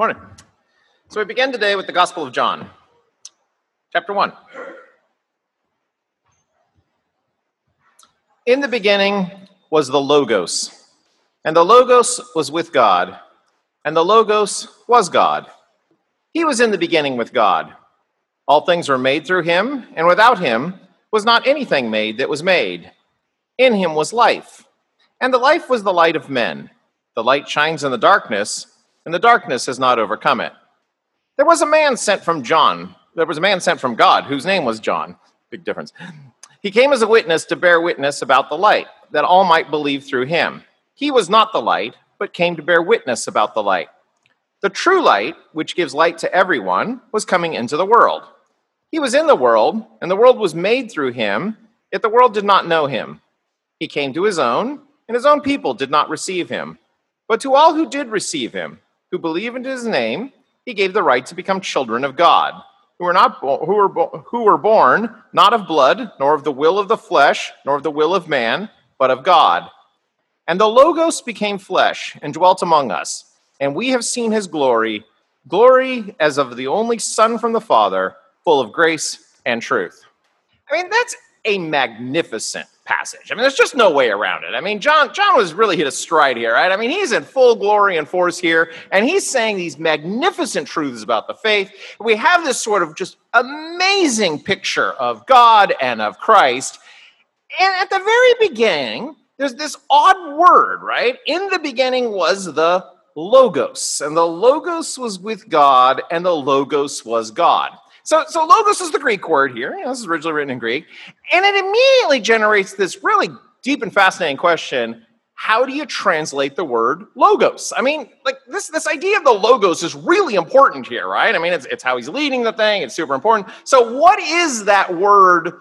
Morning. So we begin today with the Gospel of John, chapter 1. In the beginning was the Logos, and the Logos was with God, and the Logos was God. He was in the beginning with God. All things were made through him, and without him was not anything made that was made. In him was life, and the life was the light of men. The light shines in the darkness, and the darkness has not overcome it. There was a man sent from God, whose name was John. Big difference. He came as a witness to bear witness about the light, that all might believe through him. He was not the light, but came to bear witness about the light. The true light, which gives light to everyone, was coming into the world. He was in the world, and the world was made through him, yet the world did not know him. He came to his own, and his own people did not receive him. But to all who did receive him, who believe in his name, he gave the right to become children of God, who were born not of blood, nor of the will of the flesh, nor of the will of man, but of God. And the Logos became flesh and dwelt among us, and we have seen his glory, glory as of the only Son from the Father, full of grace and truth. That's a magnificent passage. There's just no way around it. John was really hit a stride here, right? He's in full glory and force here, and he's saying these magnificent truths about the faith. We have this sort of just amazing picture of God and of Christ. And at the very beginning, there's this odd word, right? In the beginning was the Logos, and the Logos was with God, and the Logos was God. So Logos is the Greek word here. This is originally written in Greek. And it immediately generates this really deep and fascinating question. How do you translate the word Logos? This idea of the Logos is really important here, right? It's how he's leading the thing. It's super important. So what is that word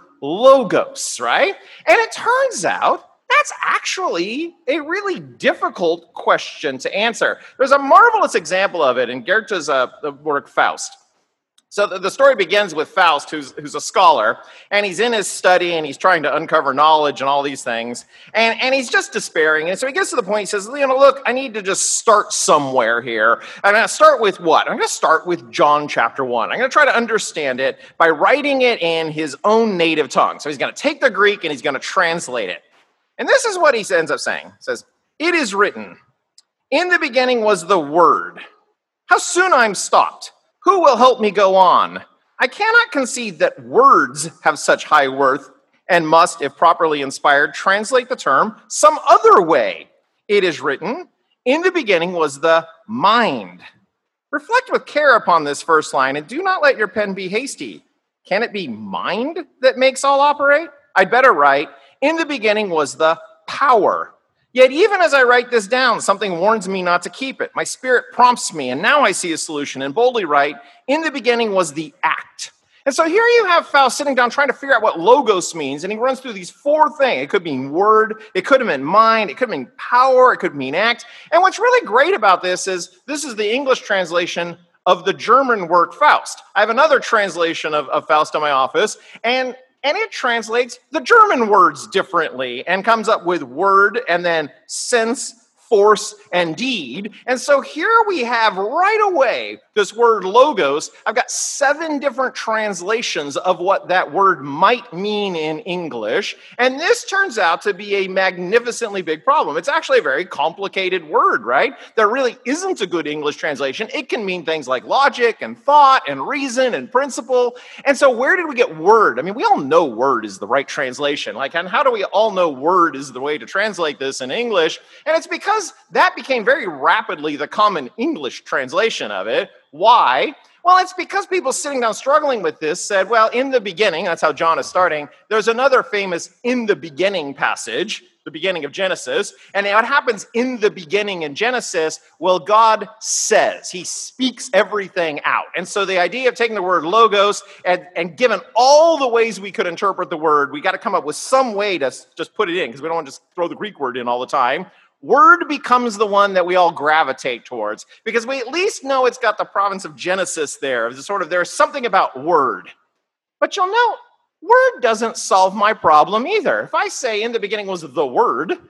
Logos, right? And it turns out that's actually a really difficult question to answer. There's a marvelous example of it in Goethe's work Faust. So the story begins with Faust, who's a scholar, and he's in his study, and he's trying to uncover knowledge and all these things, and he's just despairing. And so he gets to the point, he says, look, I need to just start somewhere here. I'm going to start with what? I'm going to start with John chapter 1. I'm going to try to understand it by writing it in his own native tongue. So he's going to take the Greek, and he's going to translate it. And this is what he ends up saying. He says, "It is written, in the beginning was the Word. How soon I'm stopped. Who will help me go on? I cannot conceive that words have such high worth and must, if properly inspired, translate the term some other way. It is written, in the beginning was the mind." Reflect with care upon this first line and do not let your pen be hasty. Can it be mind that makes all operate? I'd better write, in the beginning was the power. Yet even as I write this down, something warns me not to keep it. My spirit prompts me, and now I see a solution, and boldly write, in the beginning was the act. And so here you have Faust sitting down trying to figure out what Logos means, and he runs through these four things. It could mean word, it could have meant mind, it could mean power, it could mean act. And what's really great about this is the English translation of the German word Faust. I have another translation of Faust in my office, and it translates the German words differently and comes up with word and then sense, force, and deed. And so here we have right away this word Logos. I've got 7 different translations of what that word might mean in English. And this turns out to be a magnificently big problem. It's actually a very complicated word, right? There really isn't a good English translation. It can mean things like logic and thought and reason and principle. And so where did we get word? We all know word is the right translation. And how do we all know word is the way to translate this in English? And it's because that became very rapidly the common English translation of it. Why? Well, it's because people sitting down struggling with this said, well, in the beginning, that's how John is starting, there's another famous in the beginning passage, the beginning of Genesis, and what happens in the beginning in Genesis, well, God says, he speaks everything out. And so the idea of taking the word Logos and given all the ways we could interpret the word, we got to come up with some way to just put it in, because we don't want to just throw the Greek word in all the time. Word becomes the one that we all gravitate towards because we at least know it's got the province of Genesis there. There's something about word. But you'll note, word doesn't solve my problem either. If I say in the beginning was the Word,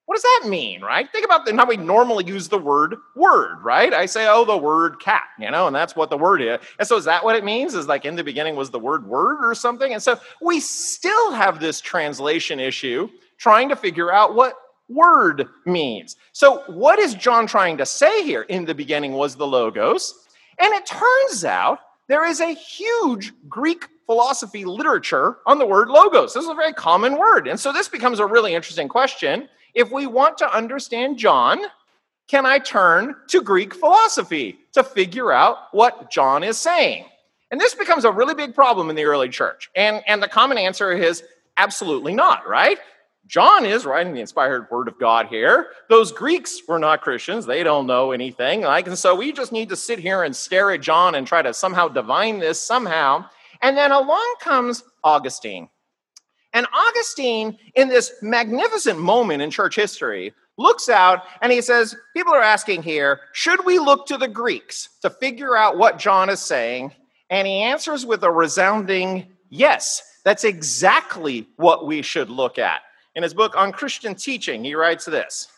What does that mean, right? Think about how we normally use the word, right? I say, oh, the word cat, and that's what the word is. And so is that what it means? Is like in the beginning was the word or something? And so we still have this translation issue trying to figure out what word means. So what is John trying to say here? In the beginning was the Logos. And it turns out there is a huge Greek philosophy literature on the word logos. This is a very common word. And so this becomes a really interesting question. If we want to understand John, can I turn to Greek philosophy to figure out what John is saying? And this becomes a really big problem in the early church. And the common answer is absolutely not, right? John is writing the inspired word of God here. Those Greeks were not Christians. They don't know anything. And so we just need to sit here and stare at John and try to somehow divine this somehow. And then along comes Augustine. And Augustine, in this magnificent moment in church history, looks out and he says, people are asking here, should we look to the Greeks to figure out what John is saying? And he answers with a resounding yes. That's exactly what we should look at. In his book on Christian teaching, he writes this: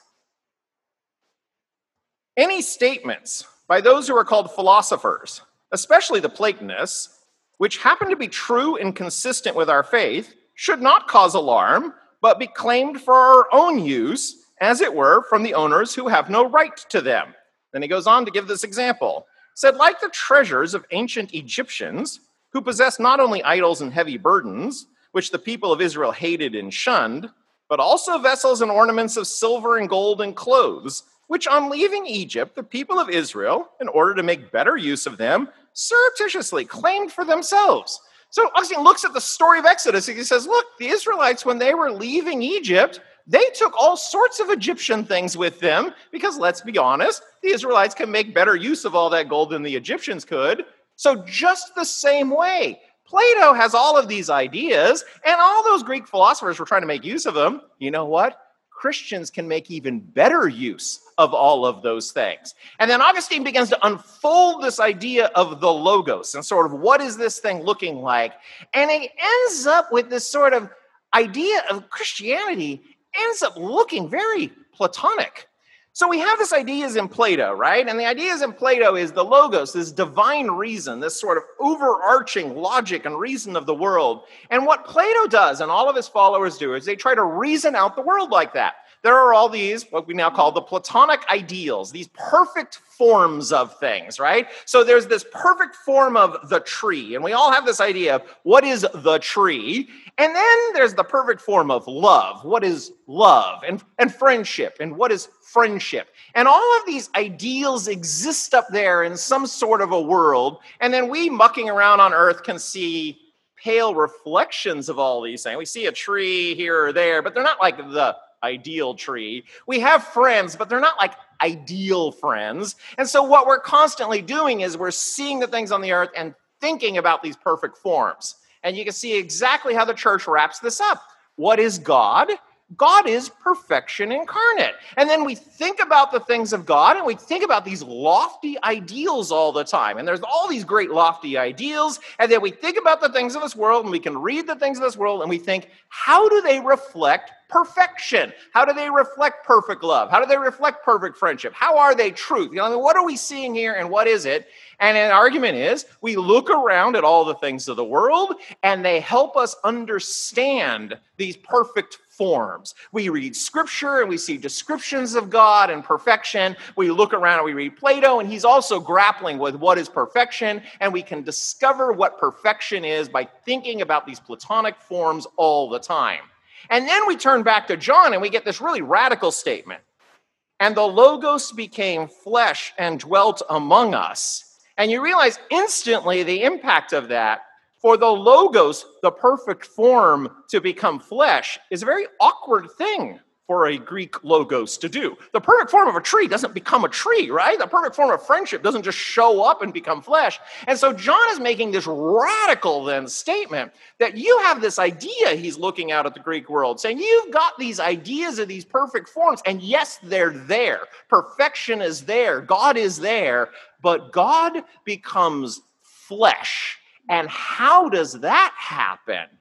any statements by those who are called philosophers, especially the Platonists, which happen to be true and consistent with our faith, should not cause alarm, but be claimed for our own use, as it were, from the owners who have no right to them. Then he goes on to give this example. Said, like the treasures of ancient Egyptians, who possessed not only idols and heavy burdens, which the people of Israel hated and shunned, but also vessels and ornaments of silver and gold and clothes, which on leaving Egypt, the people of Israel, in order to make better use of them, surreptitiously claimed for themselves. So Augustine looks at the story of Exodus and he says, look, the Israelites, when they were leaving Egypt, they took all sorts of Egyptian things with them because, let's be honest, the Israelites can make better use of all that gold than the Egyptians could. So just the same way, Plato has all of these ideas, and all those Greek philosophers were trying to make use of them. You know what? Christians can make even better use of all of those things. And then Augustine begins to unfold this idea of the Logos and sort of what is this thing looking like? And he ends up with this sort of idea of Christianity ends up looking very Platonic. So we have this ideas in Plato, right? And the ideas in Plato is the Logos, this divine reason, this sort of overarching logic and reason of the world. And what Plato does, and all of his followers do, is they try to reason out the world like that. There are all these, what we now call the Platonic ideals, these perfect forms of things, right? So there's this perfect form of the tree, and we all have this idea of what is the tree. And then there's the perfect form of love. What is love? And friendship. And what is friendship? And all of these ideals exist up there in some sort of a world. And then we mucking around on earth can see pale reflections of all these things. We see a tree here or there, but they're not like the ideal tree. We have friends, but they're not like ideal friends. And so what we're constantly doing is we're seeing the things on the earth and thinking about these perfect forms. And you can see exactly how the church wraps this up. What is God? God is perfection incarnate. And then we think about the things of God and we think about these lofty ideals all the time. And there's all these great lofty ideals. And then we think about the things of this world and we can read the things of this world and we think, how do they reflect perfection? How do they reflect perfect love? How do they reflect perfect friendship? How are they truth? What are we seeing here and what is it? And an argument is we look around at all the things of the world and they help us understand these perfect forms. We read scripture and we see descriptions of God and perfection. We look around and we read Plato and he's also grappling with what is perfection, and we can discover what perfection is by thinking about these Platonic forms all the time. And then we turn back to John and we get this really radical statement. And the Logos became flesh and dwelt among us. And you realize instantly the impact of that. For the Logos, the perfect form to become flesh, is a very awkward thing for a Greek Logos to do. The perfect form of a tree doesn't become a tree, right? The perfect form of friendship doesn't just show up and become flesh. And so John is making this radical then statement that you have this idea, he's looking out at the Greek world, saying you've got these ideas of these perfect forms, and yes, they're there. Perfection is there. God is there. But God becomes flesh. And how does that happen?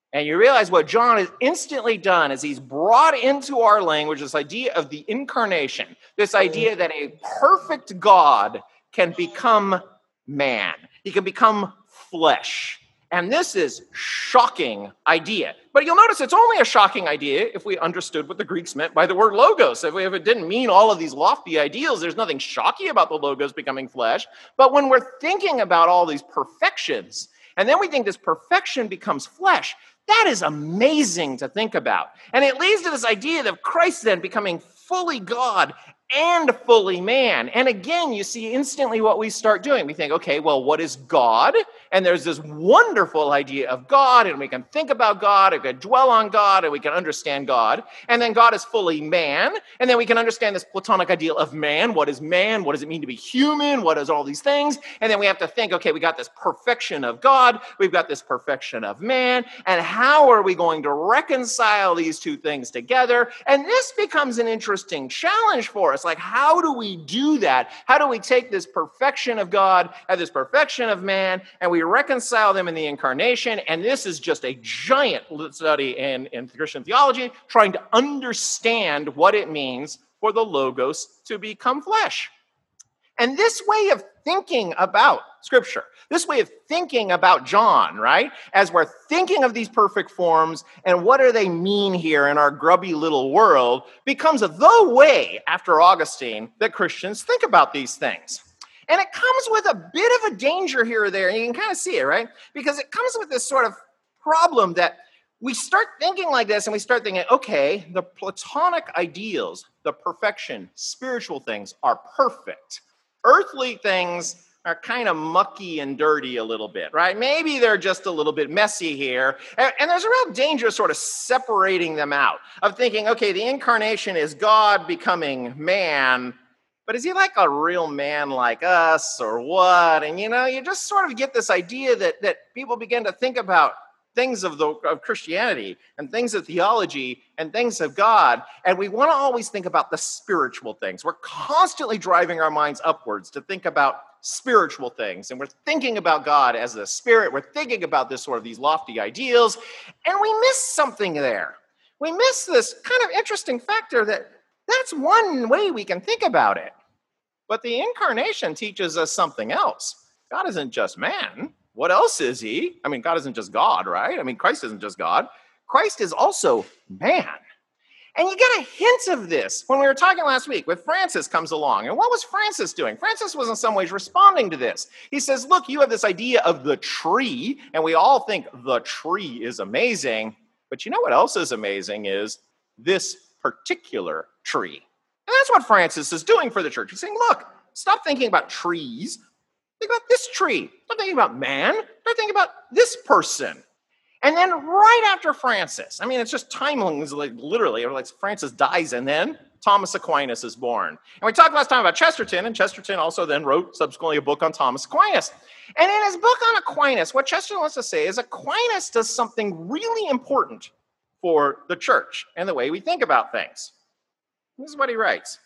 And you realize what John has instantly done is he's brought into our language this idea of the incarnation, this idea that a perfect God can become man. He can become flesh. And this is shocking idea. But you'll notice it's only a shocking idea if we understood what the Greeks meant by the word logos. If it didn't mean all of these lofty ideals, there's nothing shocking about the logos becoming flesh. But when we're thinking about all these perfections, and then we think this perfection becomes flesh, that is amazing to think about. And it leads to this idea of Christ then becoming fully God and fully man. And again, you see instantly what we start doing. We think, okay, well, what is God? And there's this wonderful idea of God, and we can think about God, and we can dwell on God, and we can understand God. And then God is fully man, and then we can understand this Platonic ideal of man. What is man? What does it mean to be human? What is all these things? And then we have to think, okay, we got this perfection of God, we've got this perfection of man, and how are we going to reconcile these two things together? And this becomes an interesting challenge for us. Like, how do we do that? How do we take this perfection of God and this perfection of man, and we reconcile them in the incarnation? And this is just a giant study in Christian theology, trying to understand what it means for the Logos to become flesh. And this way of thinking about Scripture, this way of thinking about John, right, as we're thinking of these perfect forms and what do they mean here in our grubby little world, becomes the way, after Augustine, that Christians think about these things. And it comes with a bit of a danger here or there, and you can kind of see it, right? Because it comes with this sort of problem that we start thinking like this, and we start thinking, okay, the Platonic ideals, the perfection, spiritual things are perfect. Earthly things are kind of mucky and dirty a little bit, right? Maybe they're just a little bit messy here. And there's a real danger of sort of separating them out, of thinking, okay, the incarnation is God becoming man, but is he like a real man like us or what? And, you just sort of get this idea that people begin to think about things of Christianity and things of theology and things of God, and we want to always think about the spiritual things. We're constantly driving our minds upwards to think about spiritual things, and we're thinking about God as the Spirit. We're thinking about this sort of these lofty ideals, and we miss something there. We miss this kind of interesting factor that's one way we can think about it. But the incarnation teaches us something else. God isn't just man. What else is he? I mean, God isn't just God, right? I mean, Christ isn't just God. Christ is also man. And you get a hint of this when we were talking last week with Francis comes along. And what was Francis doing? Francis was in some ways responding to this. He says, look, you have this idea of the tree, and we all think the tree is amazing. But you know what else is amazing is this particular tree. And that's what Francis is doing for the church. He's saying, look, stop thinking about trees. Think about this tree. Stop thinking about man. Start thinking about this person. And then right after Francis, I mean, it's just timing, like literally, like Francis dies and then Thomas Aquinas is born. And we talked last time about Chesterton, and Chesterton also then wrote subsequently a book on Thomas Aquinas. And in his book on Aquinas, what Chesterton wants to say is Aquinas does something really important for the church and the way we think about things. This is what he writes.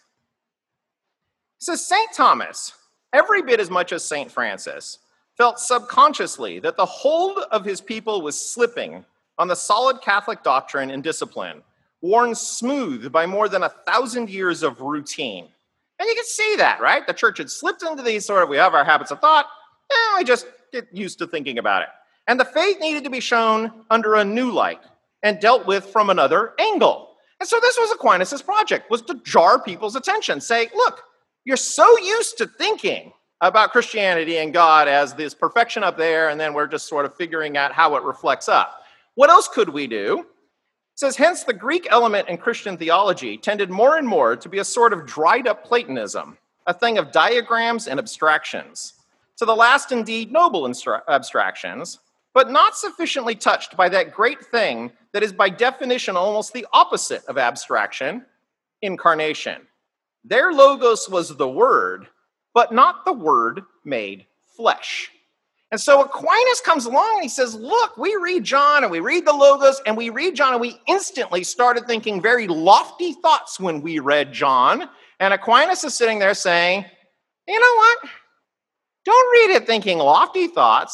He says, St. Thomas, every bit as much as St. Francis, felt subconsciously that the hold of his people was slipping on the solid Catholic doctrine and discipline, worn smooth by more than 1,000 years of routine. And you can see that, right? The church had slipped into these sort of, we have our habits of thought, and we just get used to thinking about it. And the faith needed to be shown under a new light and dealt with from another angle. And so this was Aquinas' project, was to jar people's attention, say, look, you're so used to thinking about Christianity and God as this perfection up there, and then we're just sort of figuring out how it reflects up. What else could we do? It says, hence the Greek element in Christian theology tended more and more to be a sort of dried up Platonism, a thing of diagrams and abstractions. To the last indeed noble abstractions, but not sufficiently touched by that great thing that is by definition almost the opposite of abstraction, incarnation. Their logos was the Word, but not the Word made flesh. And so Aquinas comes along and he says, look, we read John and we read the Logos and we read John and we instantly started thinking very lofty thoughts when we read John. And Aquinas is sitting there saying, you know what? Don't read it thinking lofty thoughts.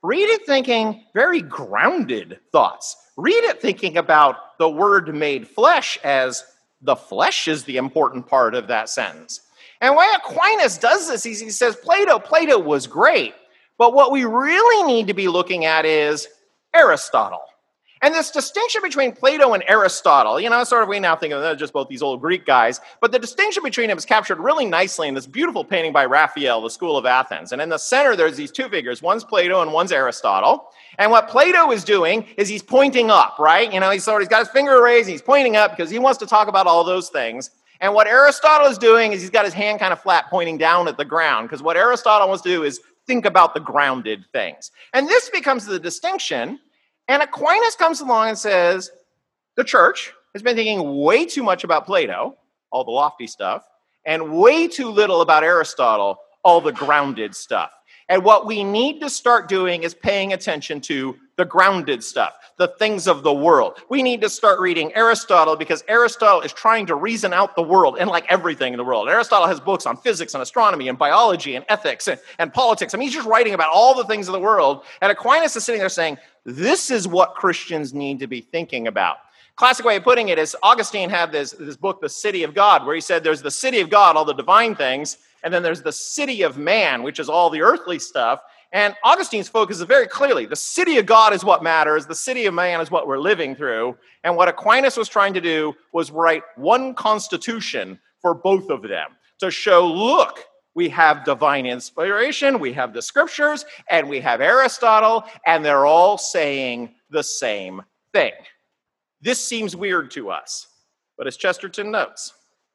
Read it thinking very grounded thoughts. Read it thinking about the Word made flesh as the flesh is the important part of that sentence. And why Aquinas does this is he says, Plato was great, but what we really need to be looking at is Aristotle. And this distinction between Plato and Aristotle, sort of we now think of them as just both these old Greek guys, but the distinction between them is captured really nicely in this beautiful painting by Raphael, The School of Athens. And in the center, there's these two figures. One's Plato and one's Aristotle. And what Plato is doing is he's pointing up, right? He's got his finger raised and he's pointing up because he wants to talk about all those things. And what Aristotle is doing is he's got his hand kind of flat pointing down at the ground, because what Aristotle wants to do is think about the grounded things. And this becomes the distinction. And Aquinas comes along and says, the church has been thinking way too much about Plato, all the lofty stuff, and way too little about Aristotle, all the grounded stuff. And what we need to start doing is paying attention to the grounded stuff, the things of the world. We need to start reading Aristotle because Aristotle is trying to reason out the world and like everything in the world. Aristotle has books on physics and astronomy and biology and ethics and politics. He's just writing about all the things of the world. And Aquinas is sitting there saying, this is what Christians need to be thinking about. Classic way of putting it is Augustine had this book, The City of God, where he said there's the city of God, all the divine things, and then there's the city of man, which is all the earthly stuff. And Augustine's focus is very clearly, the city of God is what matters, the city of man is what we're living through. And what Aquinas was trying to do was write one constitution for both of them to show, look, we have divine inspiration, we have the scriptures, and we have Aristotle, and they're all saying the same thing. This seems weird to us, but as Chesterton notes,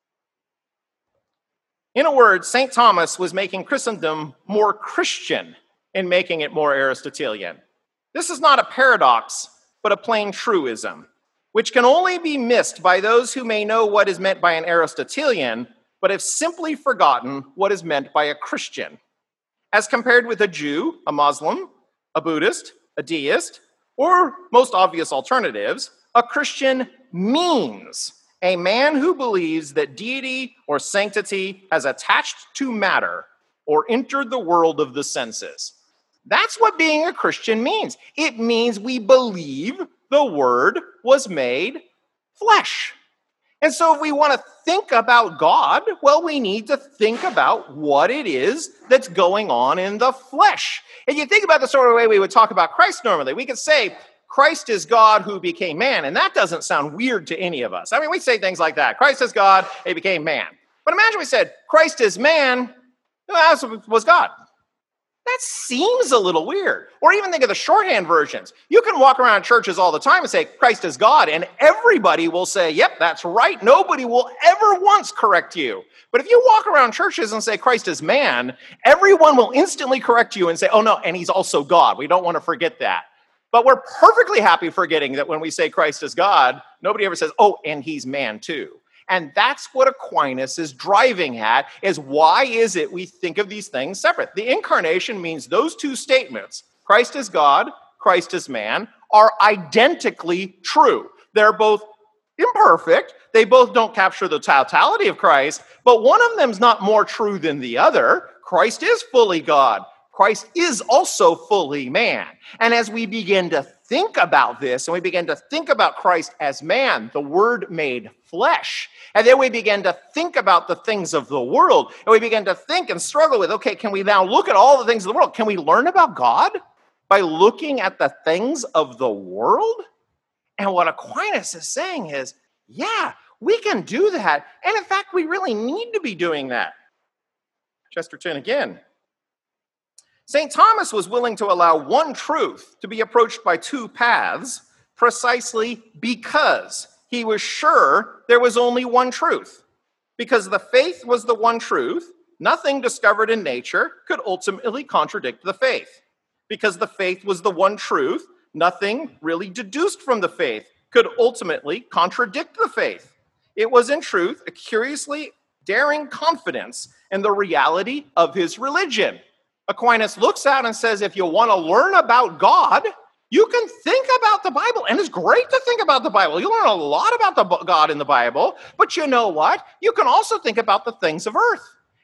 in a word, St. Thomas was making Christendom more Christian in making it more Aristotelian. This is not a paradox, but a plain truism, which can only be missed by those who may know what is meant by an Aristotelian, but have simply forgotten what is meant by a Christian. As compared with a Jew, a Muslim, a Buddhist, a deist, or most obvious alternatives, a Christian means a man who believes that deity or sanctity has attached to matter or entered the world of the senses. That's what being a Christian means. It means we believe the Word was made flesh. And so if we want to think about God, well, we need to think about what it is that's going on in the flesh. And you think about the sort of way we would talk about Christ normally. We could say, Christ is God who became man, and that doesn't sound weird to any of us. We say things like that. Christ is God, he became man. But imagine we said, Christ is man, that was God. That seems a little weird. Or even think of the shorthand versions. You can walk around churches all the time and say, Christ is God, and everybody will say, yep, that's right. Nobody will ever once correct you. But if you walk around churches and say, Christ is man, everyone will instantly correct you and say, oh no, and he's also God. We don't want to forget that. But we're perfectly happy forgetting that when we say Christ is God, nobody ever says, oh, and he's man too. And that's what Aquinas is driving at, is why is it we think of these things separate? The incarnation means those two statements, Christ is God, Christ is man, are identically true. They're both imperfect. They both don't capture the totality of Christ, but one of them is not more true than the other. Christ is fully God. Christ is also fully man. And as we begin to think about this, and we begin to think about Christ as man, the Word made flesh, and then we begin to think about the things of the world, and we begin to think and struggle with, okay, can we now look at all the things of the world? Can we learn about God by looking at the things of the world? And what Aquinas is saying is, yeah, we can do that. And in fact, we really need to be doing that. Chesterton again. St. Thomas was willing to allow one truth to be approached by two paths precisely because he was sure there was only one truth. Because the faith was the one truth, nothing discovered in nature could ultimately contradict the faith. Because the faith was the one truth, nothing really deduced from the faith could ultimately contradict the faith. It was in truth a curiously daring confidence in the reality of his religion. Aquinas looks out and says, if you want to learn about God, you can think about the Bible. And it's great to think about the Bible. You learn a lot about God in the Bible. But you know what? You can also think about the things of earth.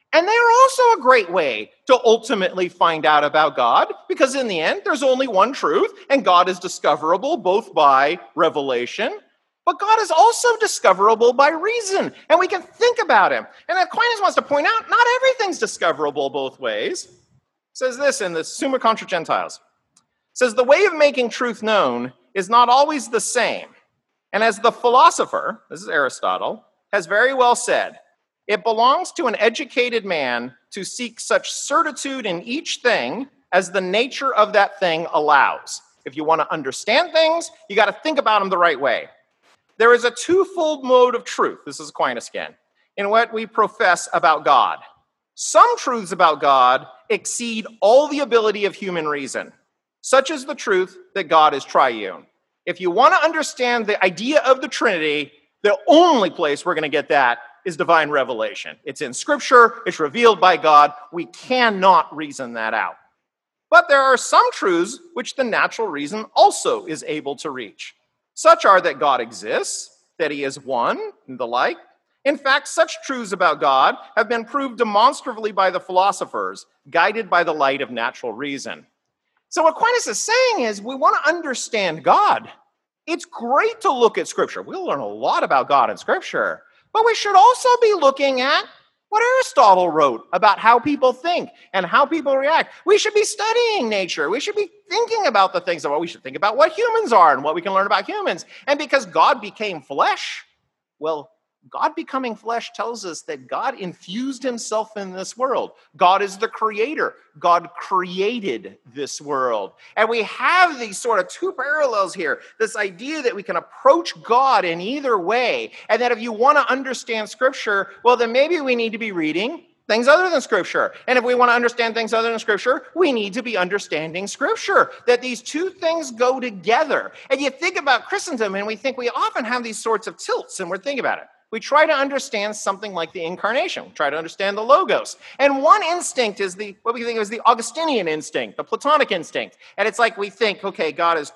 And they're also a great way to ultimately find out about God, because in the end, there's only one truth, and God is discoverable both by revelation, but God is also discoverable by reason, and we can think about him. And Aquinas wants to point out, not everything's discoverable both ways. It says this in the Summa Contra Gentiles. It says, the way of making truth known is not always the same. And as the philosopher, this is Aristotle, has very well said, it belongs to an educated man to seek such certitude in each thing as the nature of that thing allows. If you want to understand things, you got to think about them the right way. There is a twofold mode of truth, this is Aquinas again, in what we profess about God. Some truths about God exceed all the ability of human reason. Such is the truth that God is triune. If you want to understand the idea of the Trinity, the only place we're going to get that is divine revelation. It's in Scripture, it's revealed by God. We cannot reason that out. But there are some truths which the natural reason also is able to reach. Such are that God exists, that he is one, and the like. In fact, such truths about God have been proved demonstrably by the philosophers, guided by the light of natural reason. So what Aquinas is saying is, we want to understand God. It's great to look at Scripture. We'll learn a lot about God in Scripture. But we should also be looking at what Aristotle wrote about how people think and how people react. We should be studying nature. We should be thinking about the things we should think about what humans are and what we can learn about humans. And because God became flesh, well, God becoming flesh tells us that God infused himself in this world. God is the creator. God created this world. And we have these sort of two parallels here. This idea that we can approach God in either way. And that if you want to understand Scripture, well, then maybe we need to be reading things other than Scripture. And if we want to understand things other than Scripture, we need to be understanding Scripture. That these two things go together. And you think about Christendom, and we think we often have these sorts of tilts, and we're thinking about it. We try to understand something like the incarnation. We try to understand the logos. And one instinct is what we think is the Augustinian instinct, the Platonic instinct. And it's like we think, okay,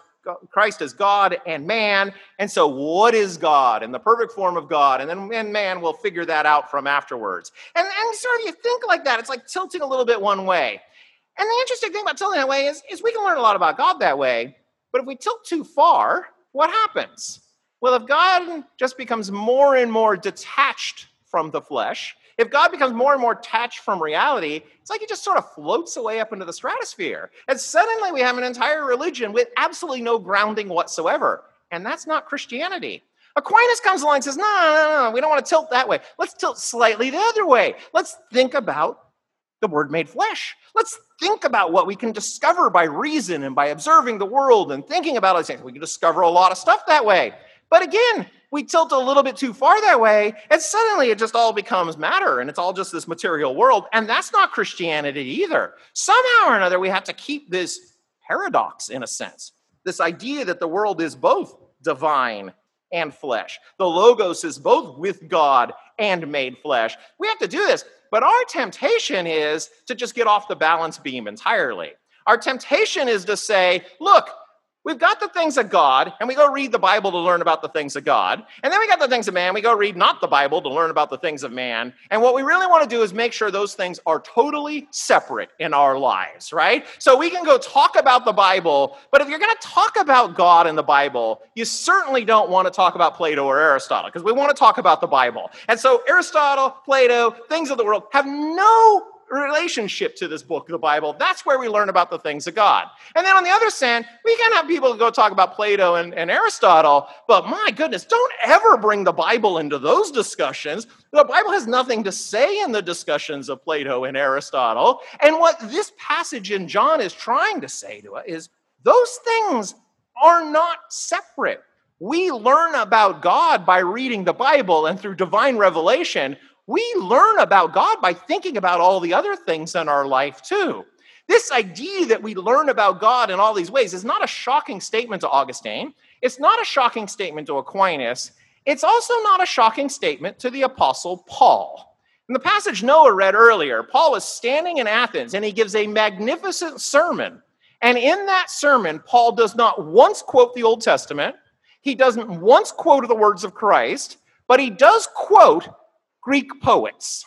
Christ is God and man, and so what is God and the perfect form of God? And then man will figure that out from afterwards. And sort of you think like that. It's like tilting a little bit one way. And the interesting thing about tilting that way is we can learn a lot about God that way, but if we tilt too far, what happens? Well, if God just becomes more and more detached from the flesh, if God becomes more and more detached from reality, it's like he just sort of floats away up into the stratosphere. And suddenly we have an entire religion with absolutely no grounding whatsoever. And that's not Christianity. Aquinas comes along and says, no, we don't want to tilt that way. Let's tilt slightly the other way. Let's think about the Word made flesh. Let's think about what we can discover by reason and by observing the world and thinking about it. We can discover a lot of stuff that way. But again, we tilt a little bit too far that way, and suddenly it just all becomes matter, and it's all just this material world, and that's not Christianity either. Somehow or another, we have to keep this paradox, in a sense, this idea that the world is both divine and flesh. The Logos is both with God and made flesh. We have to do this, but our temptation is to just get off the balance beam entirely. Our temptation is to say, look, we've got the things of God, and we go read the Bible to learn about the things of God. And then we got the things of man. We go read not the Bible to learn about the things of man. And what we really want to do is make sure those things are totally separate in our lives, right? So we can go talk about the Bible, but if you're going to talk about God in the Bible, you certainly don't want to talk about Plato or Aristotle, because we want to talk about the Bible. And so Aristotle, Plato, things of the world have no relationship to this book, the Bible. That's where we learn about the things of God. And then on the other hand, we can have people go talk about Plato and Aristotle, but my goodness, don't ever bring the Bible into those discussions. The Bible has nothing to say in the discussions of Plato and Aristotle. And what this passage in John is trying to say to us is those things are not separate. We learn about God by reading the Bible and through divine revelation. We learn about God by thinking about all the other things in our life too. This idea that we learn about God in all these ways is not a shocking statement to Augustine. It's not a shocking statement to Aquinas. It's also not a shocking statement to the Apostle Paul. In the passage Noah read earlier, Paul is standing in Athens and he gives a magnificent sermon. And in that sermon, Paul does not once quote the Old Testament. He doesn't once quote the words of Christ, but he does quote Greek poets.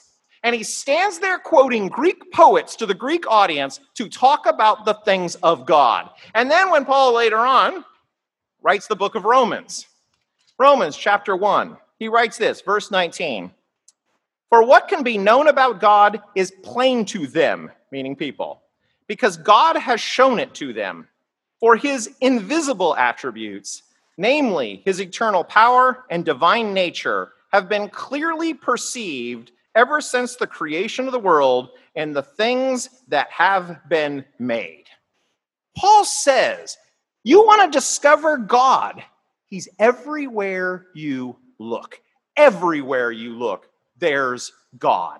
And he stands there quoting Greek poets to the Greek audience to talk about the things of God. And then when Paul later on writes the book of Romans, Romans chapter 1, he writes this, verse 19. For what can be known about God is plain to them, meaning people, because God has shown it to them. For his invisible attributes, namely his eternal power and divine nature, have been clearly perceived ever since the creation of the world and the things that have been made. Paul says, you want to discover God? He's everywhere you look. Everywhere you look, there's God.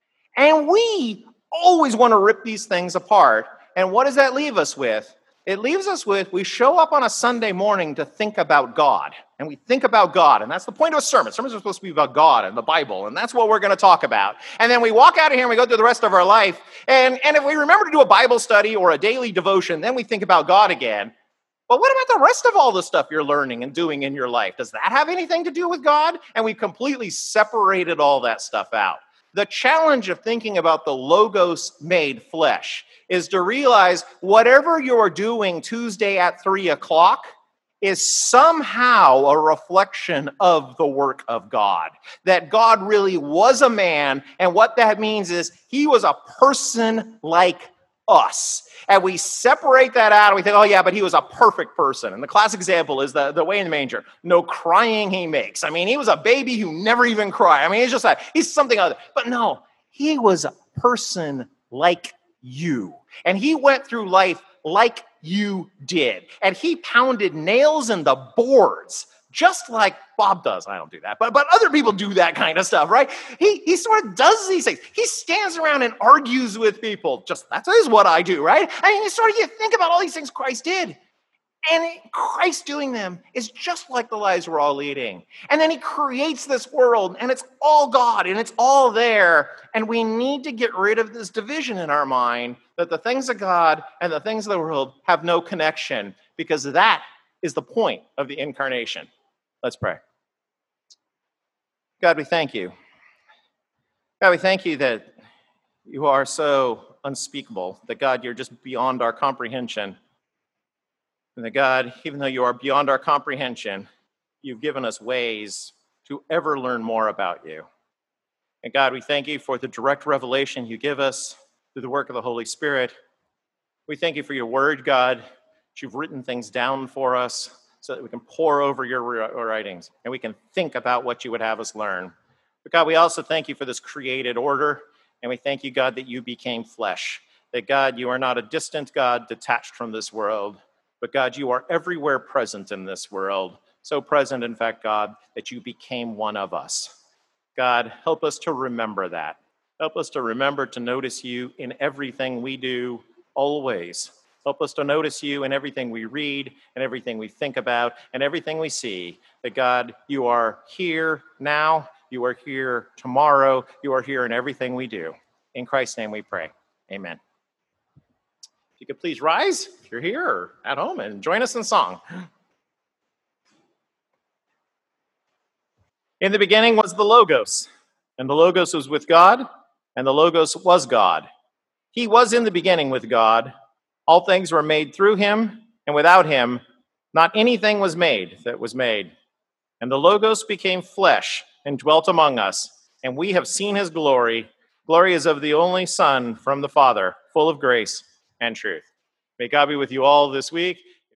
And we always want to rip these things apart. And what does that leave us with? It leaves us with, we show up on a Sunday morning to think about God. And we think about God. And that's the point of a sermon. Sermons are supposed to be about God and the Bible. And that's what we're going to talk about. And then we walk out of here and we go through the rest of our life. And if we remember to do a Bible study or a daily devotion, then we think about God again. But what about the rest of all the stuff you're learning and doing in your life? Does that have anything to do with God? And we've completely separated all that stuff out. The challenge of thinking about the Logos made flesh is to realize whatever you're doing Tuesday at 3 o'clock is somehow a reflection of the work of God. That God really was a man, and what that means is he was a person like us. And we separate that out and we think, oh yeah, but he was a perfect person. And the classic example is the way in the manger. No crying he makes. I mean, he was a baby who never even cried. I mean, he's something other. But no, he was a person like you. And he went through life like you did. And he pounded nails in the boards just like Bob does. I don't do that, but other people do that kind of stuff, right? He sort of does these things. He stands around and argues with people. That is what I do, right? I mean, you think about all these things Christ did. And Christ doing them is just like the lives we're all leading. And then he creates this world, and it's all God, and it's all there. And we need to get rid of this division in our mind that the things of God and the things of the world have no connection, because that is the point of the incarnation. Let's pray. God, we thank you. God, we thank you that you are so unspeakable, that God, you're just beyond our comprehension. And that God, even though you are beyond our comprehension, you've given us ways to ever learn more about you. And God, we thank you for the direct revelation you give us through the work of the Holy Spirit. We thank you for your word, God, that you've written things down for us so that we can pore over your writings and we can think about what you would have us learn. But God, we also thank you for this created order, and we thank you, God, that you became flesh. That, God, you are not a distant God detached from this world, but God, you are everywhere present in this world. So present, in fact, God, that you became one of us. God, help us to remember that. Help us to remember to notice you in everything we do, always. Help us to notice you in everything we read and everything we think about and everything we see. That God, you are here now, you are here tomorrow, you are here in everything we do. In Christ's name we pray. Amen. If you could please rise, if you're here or at home, and join us in song. In the beginning was the Logos, and the Logos was with God, and the Logos was God. He was in the beginning with God. All things were made through him, and without him, not anything was made that was made. And the Logos became flesh and dwelt among us, and we have seen his glory. Glory is of the only Son from the Father, full of grace and truth. May God be with you all this week.